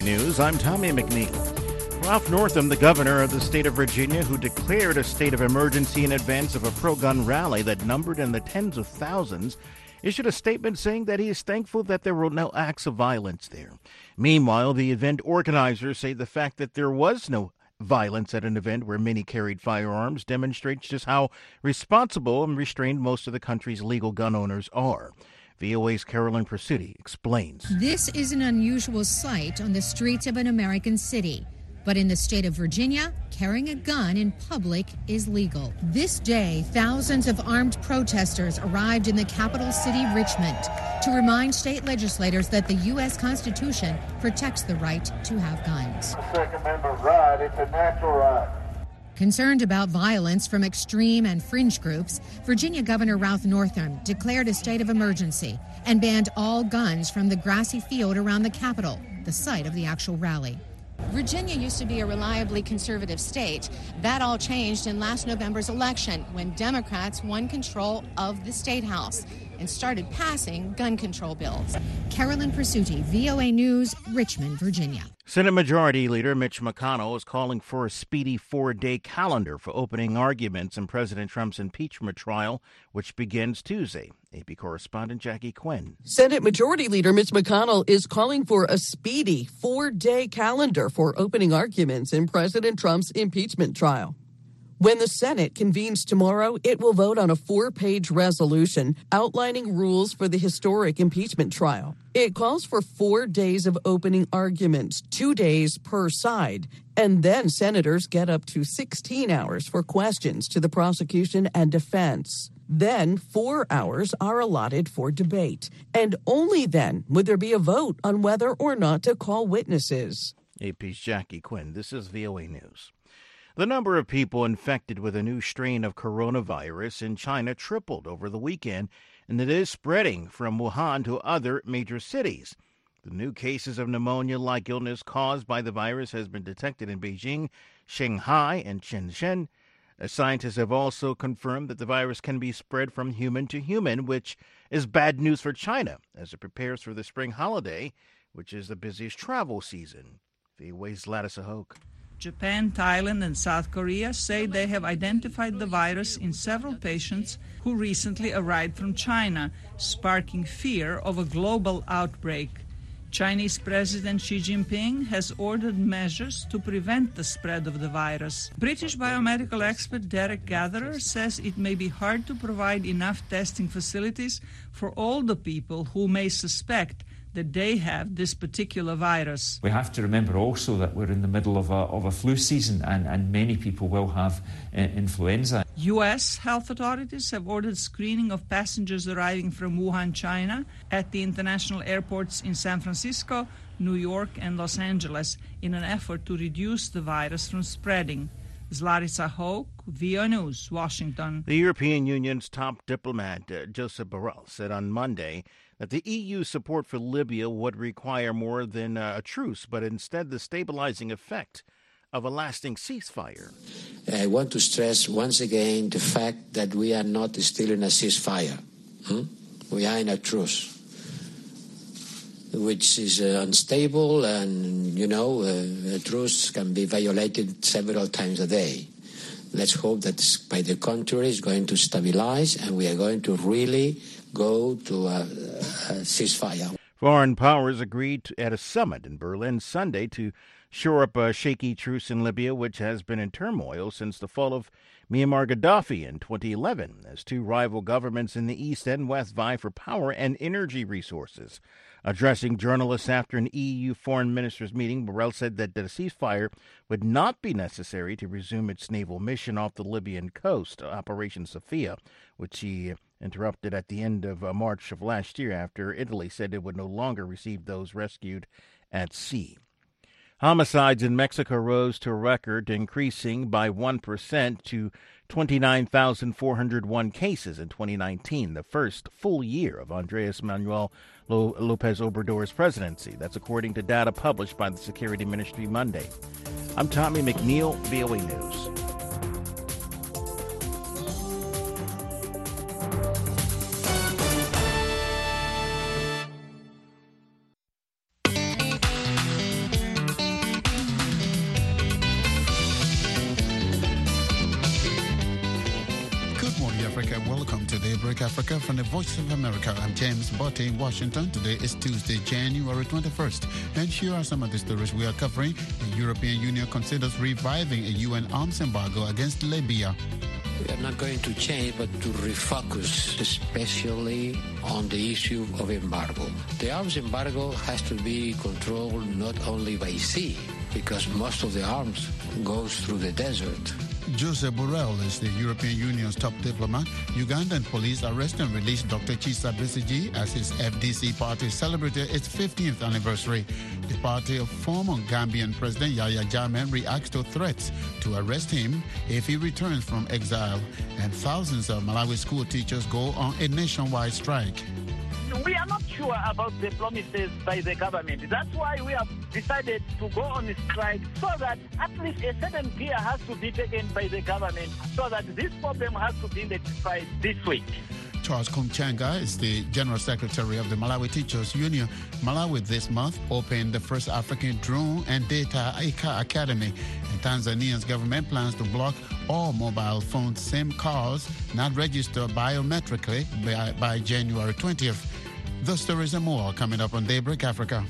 News, I'm Tommy McNeil. Ralph Northam, the governor of the state of Virginia, who declared a state of emergency in advance of a pro-gun rally that numbered in the tens of thousands, issued a statement saying that he is thankful that there were no acts of violence there. Meanwhile, the event organizers say the fact that there was no violence at an event where many carried firearms demonstrates just how responsible and restrained most of the country's legal gun owners are. VOA's Carolyn Presutti explains. This is an unusual sight on the streets of an American city. But in the state of Virginia, carrying a gun in public is legal. This day, thousands of armed protesters arrived in the capital city, Richmond, to remind state legislators that the U.S. Constitution protects the right to have guns. Second Amendment right, it's a natural right. Concerned about violence from extreme and fringe groups, Virginia Governor Ralph Northam declared a state of emergency and banned all guns from the grassy field around the Capitol, the site of the actual rally. Virginia used to be a reliably conservative state. That all changed in last November's election when Democrats won control of the State House and started passing gun control bills. Carolyn Presutti, VOA News, Richmond, Virginia. Senate Majority Leader Mitch McConnell is calling for a speedy 4-day calendar for opening arguments in President Trump's impeachment trial, which begins Tuesday. AP correspondent Jackie Quinn. Senate Majority Leader Mitch McConnell is calling for a speedy 4-day calendar for opening arguments in President Trump's impeachment trial. When the Senate convenes tomorrow, it will vote on a 4-page resolution outlining rules for the historic impeachment trial. It calls for 4 days of opening arguments, 2 days per side, and then senators get up to 16 hours for questions to the prosecution and defense. Then 4 hours are allotted for debate, and only then would there be a vote on whether or not to call witnesses. AP's Jackie Quinn. This is VOA News. The number of people infected with a new strain of coronavirus in China tripled over the weekend, and it is spreading from Wuhan to other major cities. The new cases of pneumonia-like illness caused by the virus has been detected in Beijing, Shanghai, and Shenzhen. Scientists have also confirmed that the virus can be spread from human to human, which is bad news for China as it prepares for the spring holiday, which is the busiest travel season. VOA's Lattice Hoke. Japan, Thailand, and South Korea say they have identified the virus in several patients who recently arrived from China, sparking fear of a global outbreak. Chinese President Xi Jinping has ordered measures to prevent the spread of the virus. British biomedical expert Derek Gatherer says it may be hard to provide enough testing facilities for all the people who may suspect that they have this particular virus. We have to remember also that we're in the middle of a flu season and many people will have influenza. U.S. health authorities have ordered screening of passengers arriving from Wuhan, China at the international airports in San Francisco, New York, and Los Angeles in an effort to reduce the virus from spreading. Zlatica Hoke, VOA News, Washington. The European Union's top diplomat, Josep Borrell, said on Monday that the EU's support for Libya would require more than a truce, but instead the stabilizing effect of a lasting ceasefire. I want to stress once again the fact that we are not still in a ceasefire. We are in a truce, which is unstable, and, a truce can be violated several times a day. Let's hope that, by the contrary, it's going to stabilize, and we are going to really go to a ceasefire. Foreign powers agreed at a summit in Berlin Sunday to shore up a shaky truce in Libya, which has been in turmoil since the fall of Muammar Gaddafi in 2011, as two rival governments in the east and west vie for power and energy resources. Addressing journalists after an EU foreign ministers meeting, Borrell said that the ceasefire would not be necessary to resume its naval mission off the Libyan coast, Operation Sophia, which he interrupted at the end of March of last year after Italy said it would no longer receive those rescued at sea. Homicides in Mexico rose to a record, increasing by 1% to 29,401 cases in 2019, the first full year of Andrés Manuel López Obrador's presidency. That's according to data published by the Security Ministry Monday. I'm Tommy McNeil, VOA News. Daybreak Africa from the Voice of America. I'm James Botte in Washington. Today is Tuesday, January 21st. And here are some of the stories we are covering. The European Union considers reviving a UN arms embargo against Libya. We are not going to change, but to refocus, especially on the issue of embargo. The arms embargo has to be controlled not only by sea, because most of the arms goes through the desert. Joseph Borrell is the European Union's top diplomat. Ugandan police arrested and released Dr. Kizza Besigye as his FDC party celebrated its 15th anniversary. The party of former Gambian President Yahya Jammeh reacts to threats to arrest him if he returns from exile. And thousands of Malawi school teachers go on a nationwide strike. We are not sure about the promises by the government. That's why we have decided to go on a strike, so that at least a certain care has to be taken by the government, so that this problem has to be rectified this week. Charles Kumchanga is the General Secretary of the Malawi Teachers Union. Malawi this month opened the first African Drone and Data Academy. And Tanzania's government plans to block all mobile phone SIM cards not registered biometrically by January 20th. Those stories and more coming up on Daybreak Africa.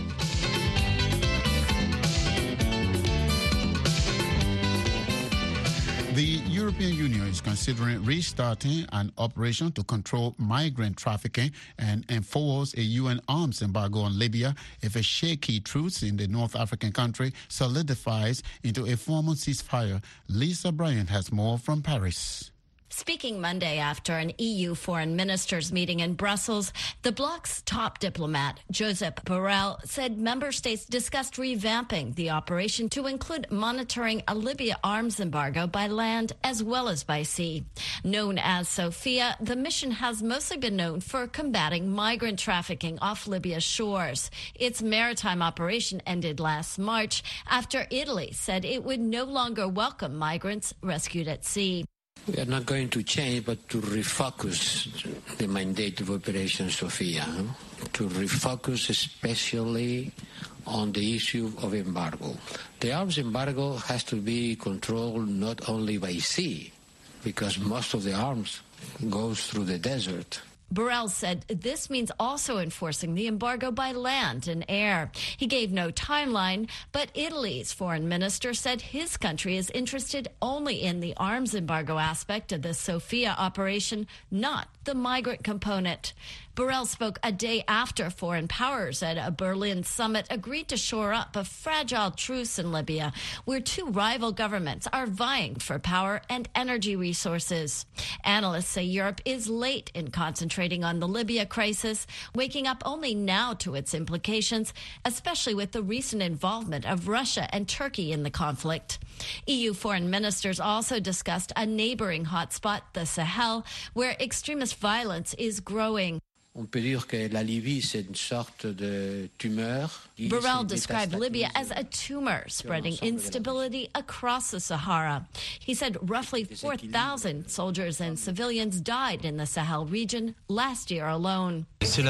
The European Union is considering restarting an operation to control migrant trafficking and enforce a UN arms embargo on Libya if a shaky truce in the North African country solidifies into a formal ceasefire. Lisa Bryant has more from Paris. Speaking Monday after an EU foreign ministers meeting in Brussels, the bloc's top diplomat, Josep Borrell, said member states discussed revamping the operation to include monitoring a Libya arms embargo by land as well as by sea. Known as Sophia, the mission has mostly been known for combating migrant trafficking off Libya's shores. Its maritime operation ended last March after Italy said it would no longer welcome migrants rescued at sea. We are not going to change, but to refocus the mandate of Operation Sophia, to refocus especially on the issue of embargo. The arms embargo has to be controlled not only by sea, because most of the arms goes through the desert. Borrell said this means also enforcing the embargo by land and air. He gave no timeline, but Italy's foreign minister said his country is interested only in the arms embargo aspect of the Sophia operation, not the migrant component. Borrell spoke a day after foreign powers at a Berlin summit agreed to shore up a fragile truce in Libya, where two rival governments are vying for power and energy resources. Analysts say Europe is late in concentrating on the Libya crisis, waking up only now to its implications, especially with the recent involvement of Russia and Turkey in the conflict. EU foreign ministers also discussed a neighboring hotspot, the Sahel, where extremist violence is growing. On peut dire que la Libye, c'est une sorte de tumeur. Borrell described Libya as a tumor spreading instability across the Sahara. He said roughly 4,000 soldiers and civilians died in the Sahel region last year alone.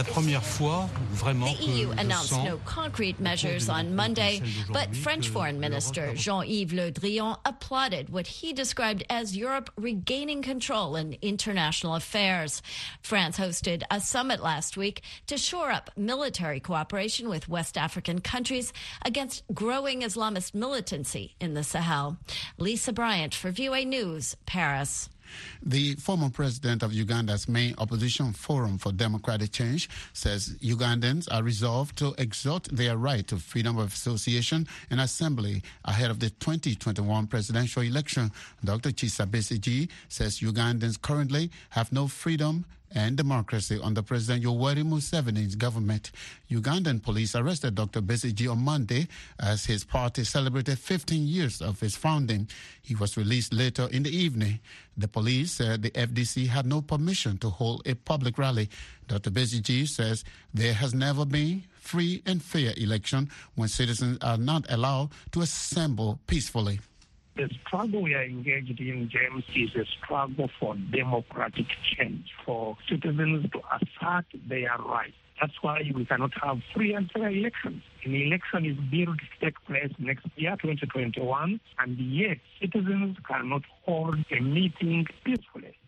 The EU announced no concrete measures on Monday, but French Foreign Minister Jean-Yves Le Drian applauded what he described as Europe regaining control in international affairs. France hosted a summit last week to shore up military cooperation with West African countries against growing Islamist militancy in the Sahel. Lisa Bryant for VOA News, Paris. The former president of Uganda's main opposition forum for democratic change says Ugandans are resolved to exert their right to freedom of association and assembly ahead of the 2021 presidential election. Dr. Kizza Besigye says Ugandans currently have no freedom and democracy under President Yoweri Museveni's government. Ugandan police arrested Dr. Besigye on Monday as his party celebrated 15 years of its founding. He was released later in the evening. The police said the FDC had no permission to hold a public rally. Dr. Besigye says there has never been free and fair election when citizens are not allowed to assemble peacefully. The struggle we are engaged in, James, is a struggle for democratic change, for citizens to assert their rights. That's why we cannot have free and fair elections. An election is built to take place next year, 2021, and yet citizens cannot hold a meeting peacefully.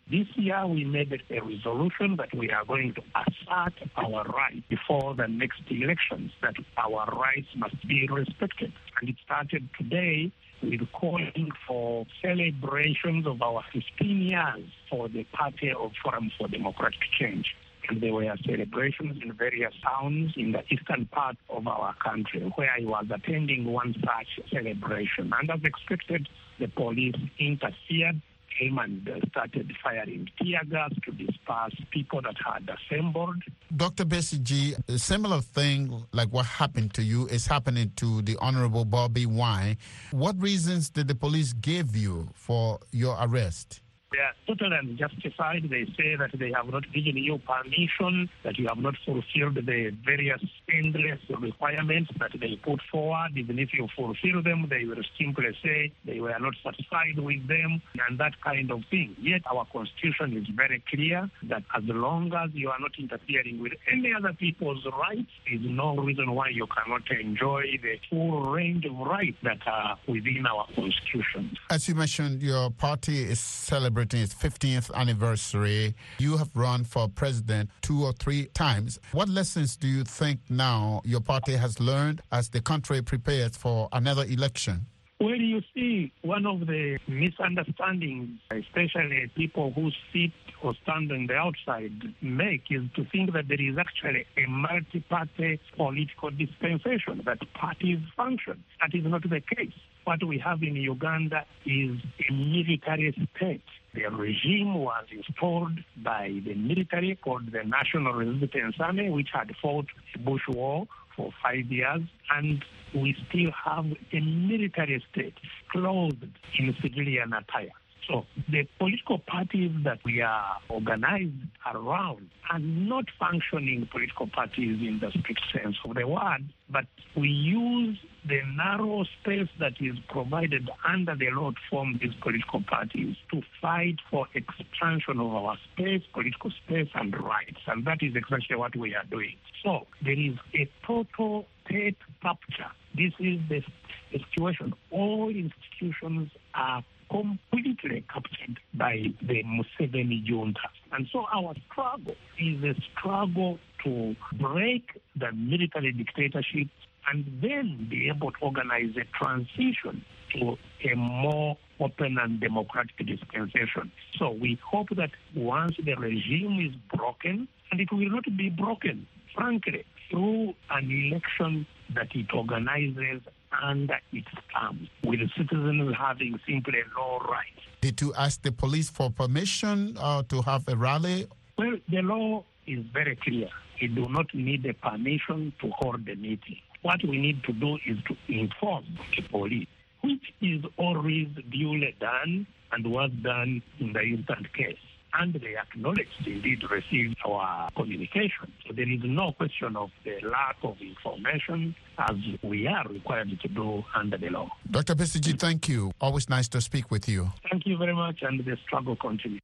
This year we made a resolution that we are going to assert our right before the next elections, that our rights must be respected. And it started today with calling for celebrations of our 15 years for the Party of Forum for Democratic Change. And there were celebrations in various towns in the eastern part of our country where I was attending one such celebration. And as expected, the police interfered, came and started firing tear gas to disperse people that had assembled. Dr. Besigye, a similar thing like what happened to you is happening to the Honorable Bobby Wine. What reasons did the police give you for your arrest? They are totally unjustified. They say that they have not given you permission, that you have not fulfilled the various endless requirements that they put forward. Even if you fulfill them, they will simply say they were not satisfied with them and that kind of thing. Yet our Constitution is very clear that as long as you are not interfering with any other people's rights, there is no reason why you cannot enjoy the full range of rights that are within our Constitution. As you mentioned, your party is celebrating its 15th anniversary. You have run for president 2 or 3 times. What lessons do you think now your party has learned as the country prepares for another election? Well, you see, one of the misunderstandings, especially people who sit or stand on the outside make, is to think that there is actually a multi-party political dispensation, that parties function. That is not the case. What we have in Uganda is a military state. The regime was installed by the military called the National Resistance Army, which had fought the Bush War for 5 years, and we still have a military state clothed in civilian attire. So the political parties that we are organized around are not functioning political parties in the strict sense of the word, but we use the narrow space that is provided under the law to form these political parties to fight for expansion of our space, political space and rights. And that is exactly what we are doing. So there is a total state capture. This is the situation. All institutions are completely captured by the Museveni junta. And so our struggle is a struggle to break the military dictatorship and then be able to organize a transition to a more open and democratic dispensation. So we hope that once the regime is broken, and it will not be broken, frankly, through an election that it organizes under its terms, with the citizens having simply no rights. Did you ask the police for permission to have a rally? Well, the law is very clear. We do not need a permission to hold the meeting. What we need to do is to inform the police, which is always duly done and was done in the instant case. And they acknowledged, indeed, received our communication. So there is no question of the lack of information, as we are required to do under the law. Dr. Besigye, thank you. Always nice to speak with you. Thank you very much, and the struggle continues.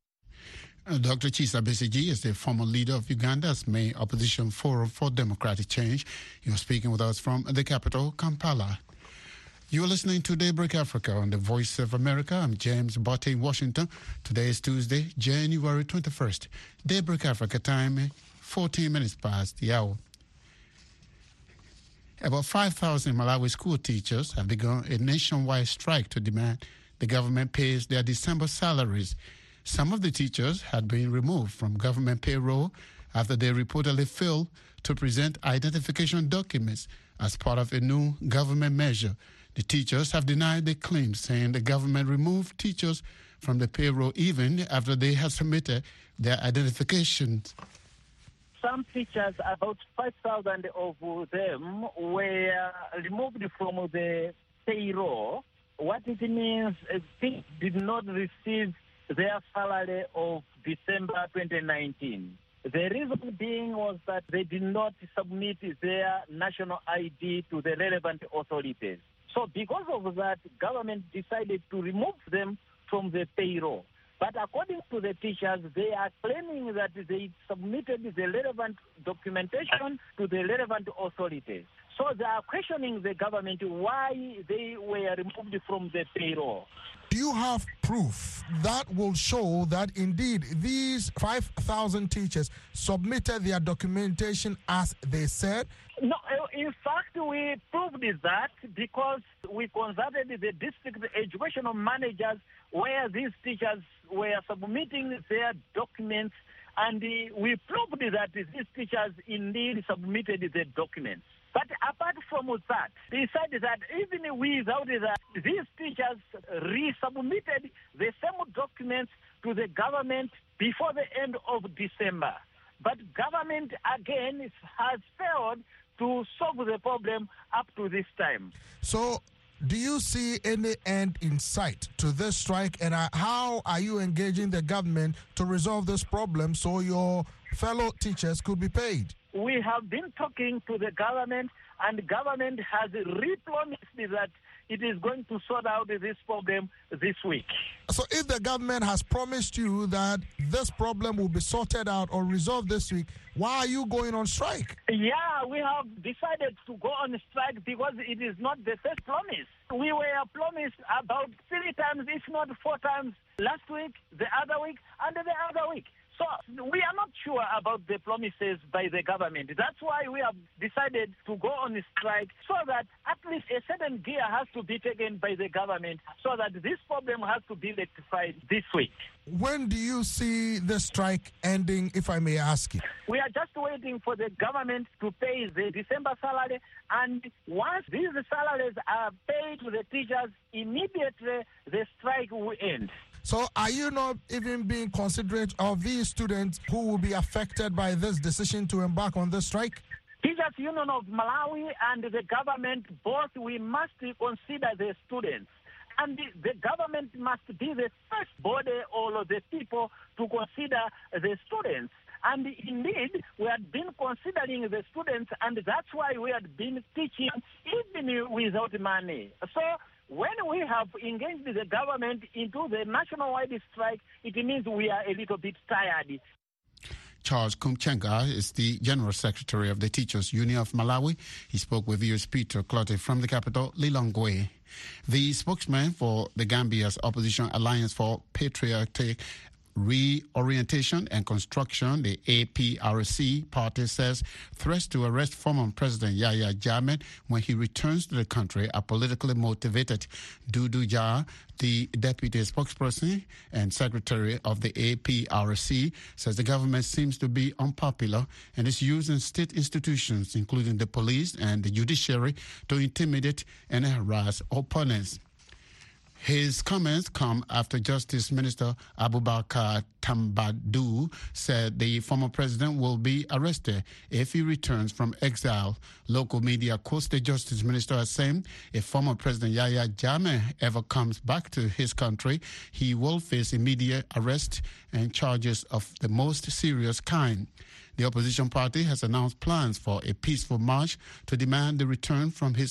Dr. Kizza Besigye is the former leader of Uganda's main opposition forum for democratic change. You're speaking with us from the capital, Kampala. You're listening to Daybreak Africa on the Voice of America. I'm James Botte in Washington. Today is Tuesday, January 21st. Daybreak Africa time, 14 minutes past the hour. About 5,000 Malawi school teachers have begun a nationwide strike to demand the government pays their December salaries. Some of the teachers had been removed from government payroll after they reportedly failed to present identification documents as part of a new government measure. The teachers have denied the claims, saying the government removed teachers from the payroll even after they had submitted their identifications. Some teachers, about 5,000 of them, were removed from the payroll. What it means is they did not receive their salary of December 2019. The reason being was that they did not submit their national ID to the relevant authorities. So because of that, government decided to remove them from the payroll. But according to the teachers, they are claiming that they submitted the relevant documentation to the relevant authorities. So they are questioning the government why they were removed from the payroll. Do you have proof that will show that indeed these 5,000 teachers submitted their documentation as they said? No, in fact, we proved that because we consulted the district educational managers where these teachers were submitting their documents, and we proved that these teachers indeed submitted the documents. But apart from that, they said that even without that, these teachers resubmitted the same documents to the government before the end of December. But government, again, has failed to solve the problem up to this time. So, do you see any end in sight to this strike, and how are you engaging the government to resolve this problem so your fellow teachers could be paid? We have been talking to the government, and the government has re-promised that it is going to sort out this problem this week. So if the government has promised you that this problem will be sorted out or resolved this week, why are you going on strike? Yeah, we have decided to go on strike because it is not the first promise. We were promised about 3 times, if not 4 times, last week, the other week, and the other week. So we are not sure about the promises by the government. That's why we have decided to go on strike so that at least a certain gear has to be taken by the government so that this problem has to be rectified this week. When do you see the strike ending, if I may ask you? We are just waiting for the government to pay the December salary, and once these salaries are paid to the teachers, immediately the strike will end. So are you not even being considerate of these students who will be affected by this decision to embark on this strike? Teachers Union of Malawi and the government, both, we must consider the students. And the government must be the first body or the people to consider the students. And indeed, we have been considering the students, and that's why we have been teaching even without money. So when we have engaged the government into the nationwide strike, it means we are a little bit tired. Charles Kumchenga is the General Secretary of the Teachers Union of Malawi. He spoke with U.S. Peter Clottey from the capital, Lilongwe. The spokesman for the Gambia's Opposition Alliance for Patriotic Reorientation and Construction, the APRC party, says threats to arrest former President Yahya Jammeh when he returns to the country are politically motivated. Dudu Jah, the deputy spokesperson and secretary of the APRC, says the government seems to be unpopular and is using state institutions, including the police and the judiciary, to intimidate and harass opponents. His comments come after Justice Minister Abubakar Tambadou said the former president will be arrested if he returns from exile. Local media quotes the Justice Minister as saying if former President Yahya Jammeh ever comes back to his country, he will face immediate arrest and charges of the most serious kind. The opposition party has announced plans for a peaceful march to demand the return from the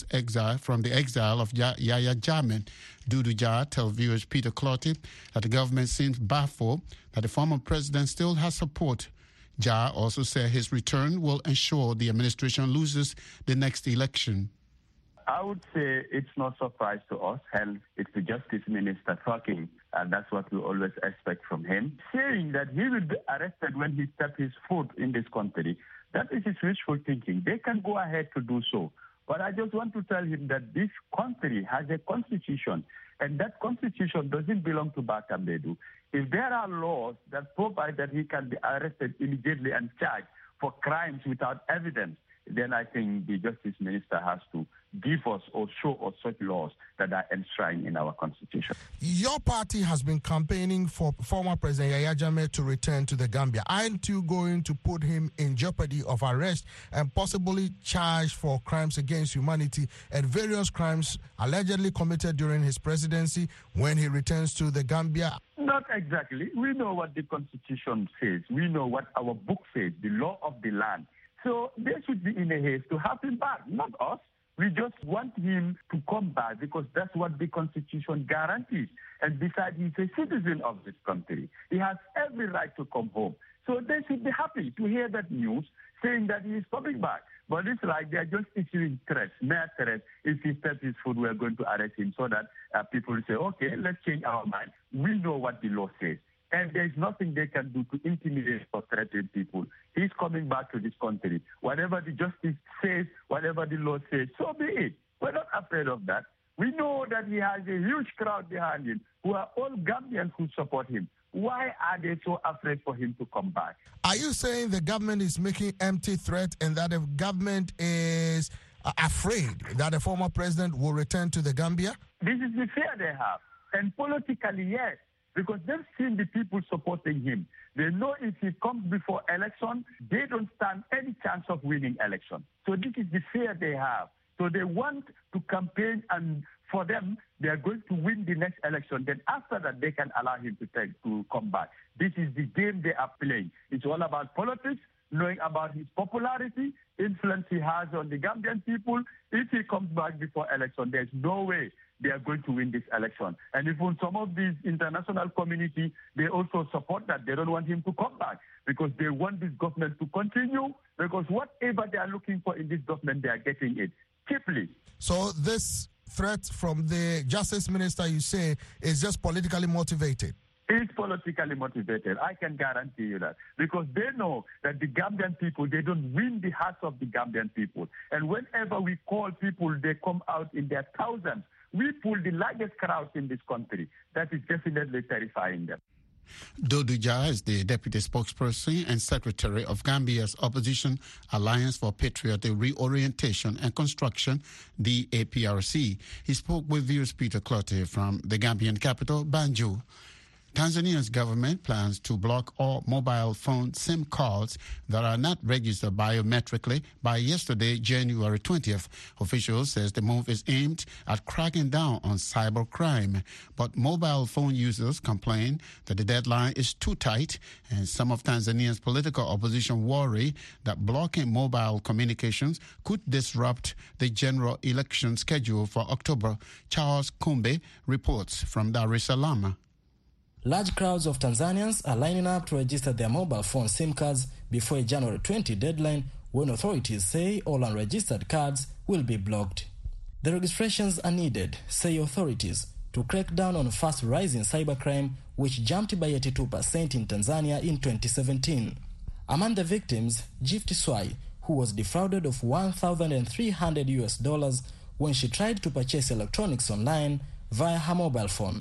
exile of Yahya Jammeh. Dudu Jah tells viewers Peter Clottey that the government seems baffled that the former president still has support. Jah also said his return will ensure the administration loses the next election. I would say it's no surprise to us. Hence, it's the Justice Minister talking, and that's what we always expect from him. Saying that he will be arrested when he steps his foot in this country, that is his wishful thinking. They can go ahead to do so. But I just want to tell him that this country has a constitution, and that constitution doesn't belong to Bakambedu. If there are laws that provide that he can be arrested immediately and charged for crimes without evidence, then I think the Justice Minister has to give us or show us such laws that are enshrined in our Constitution. Your party has been campaigning for former President Yahya Jammeh to return to the Gambia. Aren't you going to put him in jeopardy of arrest and possibly charged for crimes against humanity and various crimes allegedly committed during his presidency when he returns to the Gambia? Not exactly. We know what the Constitution says. We know what our book says, the law of the land. So they should be in a haste to have him back, not us. We just want him to come back because that's what the Constitution guarantees. And besides, he's a citizen of this country. He has every right to come home. So they should be happy to hear that news saying that he is coming back. But it's like they are just issuing threats, mere threats. If he steps his foot, we are going to arrest him, so that people say, okay, let's change our mind. We know what the law says. And there's nothing they can do to intimidate or threaten people. He's coming back to this country. Whatever the justice says, whatever the law says, so be it. We're not afraid of that. We know that he has a huge crowd behind him who are all Gambians who support him. Why are they so afraid for him to come back? Are you saying the government is making empty threats and that the government is afraid that the former president will return to the Gambia? This is the fear they have. And politically, yes, because they've seen the people supporting him. They know if he comes before election, they don't stand any chance of winning election. So this is the fear they have. So they want to campaign, and for them, they are going to win the next election. Then after that, they can allow him to come back. This is the game they are playing. It's all about politics, knowing about his popularity, influence he has on the Gambian people. If he comes back before election, there's no way they are going to win this election. And even some of these international community, they also support that. They don't want him to come back because they want this government to continue, because whatever they are looking for in this government, they are getting it cheaply. So this threat from the justice minister, you say, is just politically motivated? It's politically motivated. I can guarantee you that. Because they know that the Gambian people, they don't win the hearts of the Gambian people. And whenever we call people, they come out in their thousands. We pull the largest crowds in this country. That is definitely terrifying them. Dodo Jah is the deputy spokesperson and secretary of Gambia's opposition Alliance for Patriotic Reorientation and Construction, the APRC. He spoke with viewers Peter Clottey from the Gambian capital, Banjul. Tanzania's government plans to block all mobile phone SIM cards that are not registered biometrically by yesterday, January 20th. Officials says the move is aimed at cracking down on cybercrime. But mobile phone users complain that the deadline is too tight, and some of Tanzania's political opposition worry that blocking mobile communications could disrupt the general election schedule for October. Charles Kumbe reports from Dar es Salaam. Large crowds of Tanzanians are lining up to register their mobile phone SIM cards before a January 20 deadline, when authorities say all unregistered cards will be blocked. The registrations are needed, say authorities, to crack down on fast-rising cybercrime, which jumped by 82% in Tanzania in 2017. Among the victims, Gift Swai, who was defrauded of $1,300 when she tried to purchase electronics online via her mobile phone.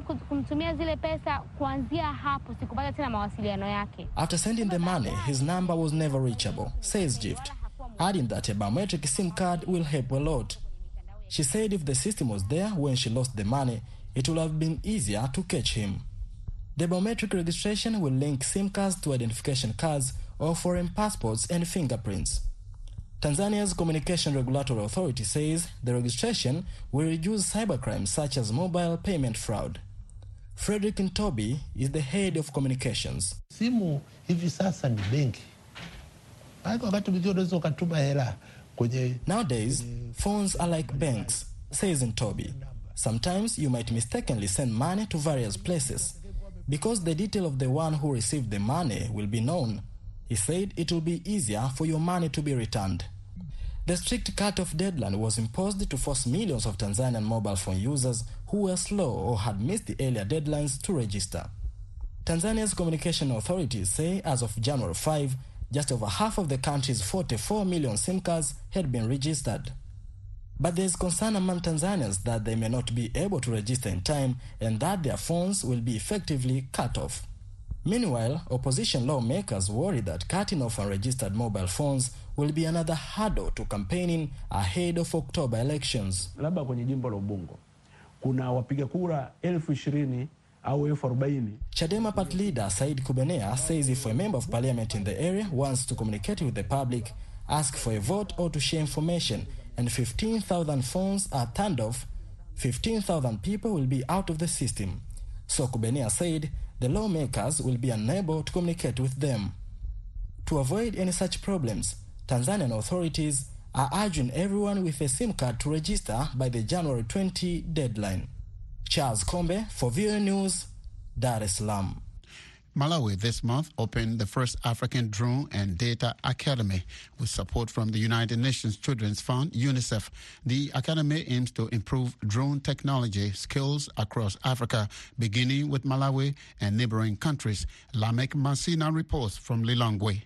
After sending the money, his number was never reachable, says Gift, adding that a biometric SIM card will help a lot. She said if the system was there when she lost the money, it would have been easier to catch him. The biometric registration will link SIM cards to identification cards or foreign passports and fingerprints. Tanzania's Communication Regulatory Authority says the registration will reduce cybercrime such as mobile payment fraud. Frederick Ntobi is the head of communications. Simu hivi sasa ni benki. Wakati mwingine unaweza ukatuma hela kwenye. Nowadays, phones are like banks, says Ntobi. Sometimes you might mistakenly send money to various places. Because the detail of the one who received the money will be known, he said it will be easier for your money to be returned. The strict cut-off deadline was imposed to force millions of Tanzanian mobile phone users who were slow or had missed the earlier deadlines to register. Tanzania's communication authorities say as of January 5, just over half of the country's 44 million SIM cards had been registered. But there is concern among Tanzanians that they may not be able to register in time and that their phones will be effectively cut off. Meanwhile, opposition lawmakers worry that cutting off unregistered mobile phones will be another hurdle to campaigning ahead of October elections. Labda kwenye jimbo la Ubungo kuna wapiga kura 20,000 au 40,000. Chadema party leader Said Kubenea says if a member of parliament in the area wants to communicate with the public, ask for a vote or to share information, and 15,000 phones are turned off, 15,000 people will be out of the system. So Kubenea said the lawmakers will be unable to communicate with them. To avoid any such problems, Tanzanian authorities are urging everyone with a SIM card to register by the January 20 deadline. Charles Kombe for VOA News, Dar es Salaam. Malawi this month opened the first African Drone and Data Academy with support from the United Nations Children's Fund, UNICEF. The academy aims to improve drone technology skills across Africa, beginning with Malawi and neighboring countries. Lamek Masina reports from Lilongwe.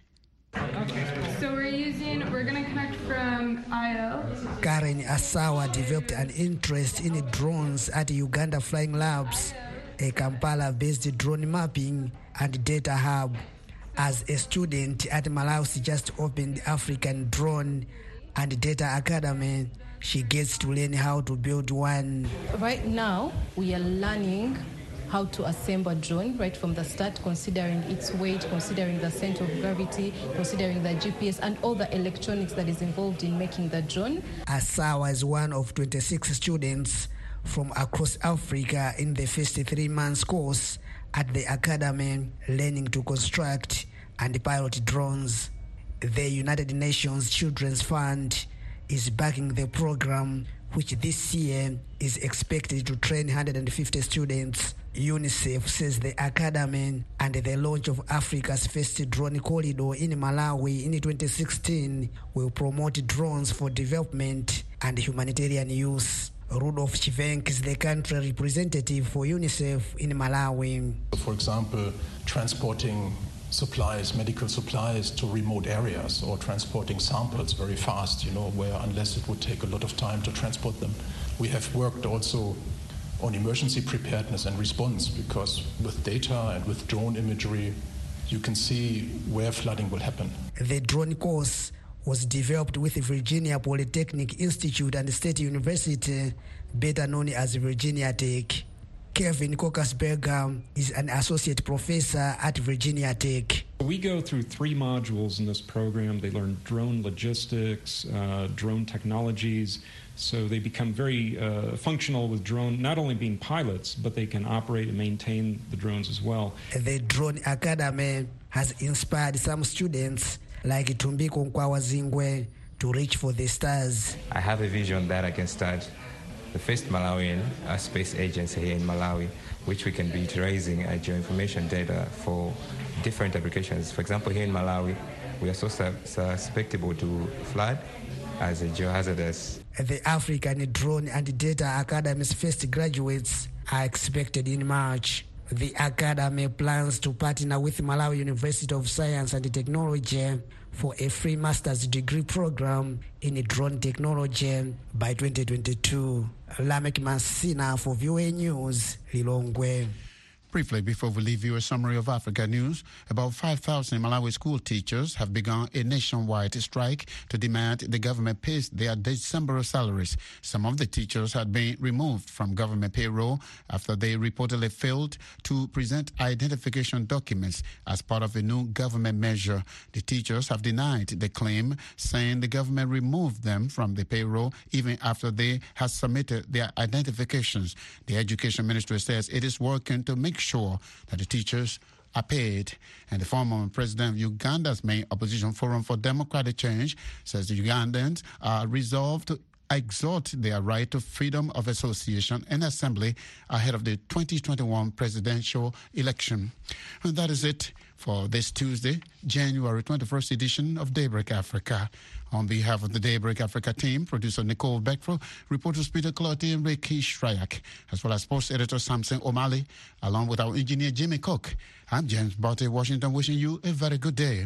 So we're going to connect from IO. Karen Asawa developed an interest in drones at Uganda Flying Labs, a Kampala-based drone mapping and data hub. As a student at Malawi just opened the African Drone and Data Academy, she gets to learn how to build one. Right now, we are learning how to assemble a drone right from the start, considering its weight, considering the center of gravity, considering the GPS and all the electronics that is involved in making the drone. Asawa is one of 26 students from across Africa in the first 3 months course at the academy, learning to construct and pilot drones. The United Nations Children's Fund is backing the program, which this year is expected to train 150 students. UNICEF says the academy and the launch of Africa's first drone corridor in Malawi in 2016 will promote drones for development and humanitarian use. Rudolf Chivenk is the country representative for UNICEF in Malawi. For example, transporting supplies, medical supplies to remote areas, or transporting samples very fast, where unless it would take a lot of time to transport them. We have worked also on emergency preparedness and response, because with data and with drone imagery, you can see where flooding will happen. The drone course was developed with Virginia Polytechnic Institute and State University, better known as Virginia Tech. Kevin Kokasberger is an associate professor at Virginia Tech. We go through 3 modules in this program. They learn drone logistics, drone technologies, so they become very functional with drone, not only being pilots, but they can operate and maintain the drones as well. The Drone Academy has inspired some students like Tumbiko Nkwawazingwe to reach for the stars. I have a vision that I can start the first Malawian space agency here in Malawi, which we can be utilizing geoinformation data for different applications. For example, here in Malawi, we are so susceptible to flood as a geohazardous. The African Drone and Data Academy's first graduates are expected in March. The Academy plans to partner with Malawi University of Science and Technology for a free master's degree program in drone technology by 2022. Lamek Masina for VOA News, Lilongwe. Briefly, before we leave you a summary of Africa news, about 5,000 Malawi school teachers have begun a nationwide strike to demand the government pays their December salaries. Some of the teachers had been removed from government payroll after they reportedly failed to present identification documents as part of a new government measure. The teachers have denied the claim, saying the government removed them from the payroll even after they had submitted their identifications. The Education Ministry says it is working to make sure that the teachers are paid. And the former president of Uganda's main opposition Forum for Democratic Change says the Ugandans are resolved to exert their right to freedom of association and assembly ahead of the 2021 presidential election. And that is it for this Tuesday, January 21st edition of Daybreak Africa. On behalf of the Daybreak Africa team, producer Nicole Beckfro, reporters Peter Cloty and Ricky Shryak, as well as sports editor Samson O'Malley, along with our engineer Jimmy Cook. I'm James Barty, Washington, wishing you a very good day.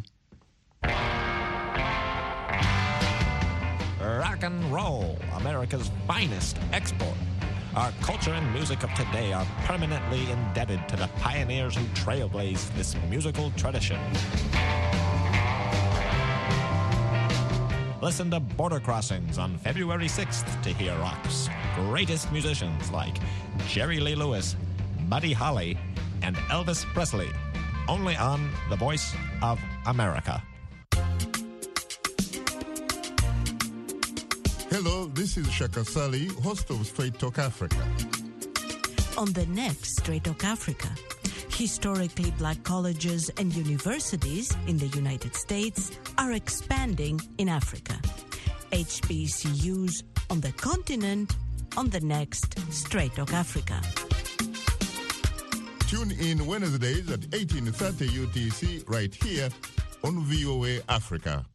Rock and roll, America's finest export. Our culture and music of today are permanently indebted to the pioneers who trailblazed this musical tradition. Listen to Border Crossings on February 6th to hear rock's greatest musicians like Jerry Lee Lewis, Buddy Holly, and Elvis Presley, only on The Voice of America. Hello, this is Shaka Sali, host of Straight Talk Africa. On the next Straight Talk Africa, historically black colleges and universities in the United States are expanding in Africa. HBCUs on the continent on the next Straight Talk Africa. Tune in Wednesdays at 18:30 UTC right here on VOA Africa.